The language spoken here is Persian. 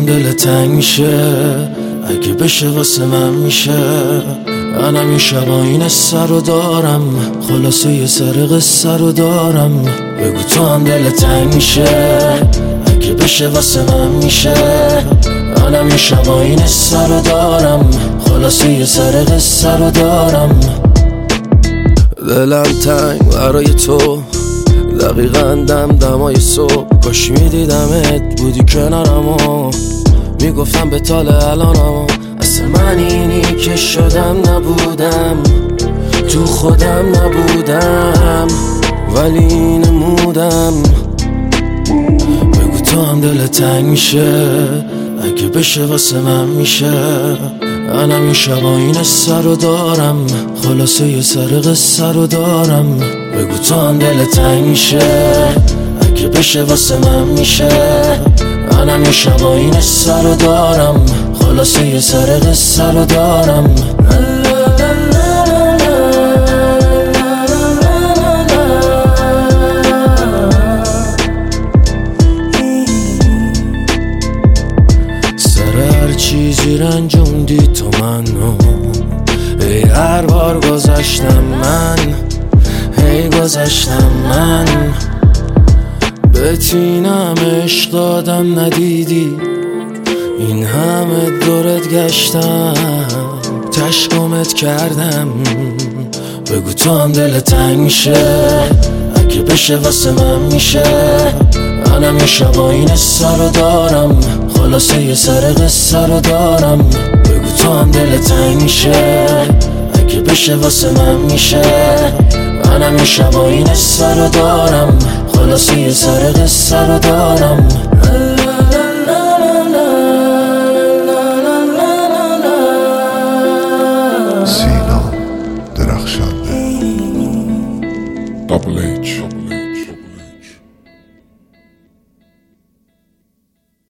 دل تنگ میشه اگه بشه واسه من میشه. منم این شبا این سر رو دارم، خلاصه یه سر قصه رو دارم. بگو تو هم دل تنگ میشه اگه بشه واسه من میشه. منم این شبا این سر رو دارم، خلاصه یه سر قصه رو دارم. دلم تنگ برای تو، دقیقاً دمای صبح. کاش میدیدمت بودی کنارم و میگفتم به تال الانم. اصلا من اینی که شدم نبودم، تو خودم نبودم، ولی نمودم. بگو تو هم دل تنگ میشه اگه بشه واسه من میشه. منم این شبا این سر رو دارم، خلاصه یه سر قصه رو دارم. بگو تو هم دل تنگ میشه اگه بشه واسه من میشه. منم این شبا این سر رو دارم، خلاصه یه سر قصه رو دارم. هر چیزی رنجوندی تو منو، ای هر بار گذشتم من، ای گذشتم من. بتینم عشق دادم ندیدی، این همه دورت گشتم، تشکمت کردم. بگو تو هم دل تنگ میشه اگه بشه واسه من میشه. منم یه شبا این سر رو دارم، خلاصه یه سر قصه رو دارم. بگو تو هم دل تنگ میشه اگه بشه واسه من میشه. منم یه شبا این سر رو دارم، خلاصه یه سر قصه رو دارم. سینا درخشنده. Double H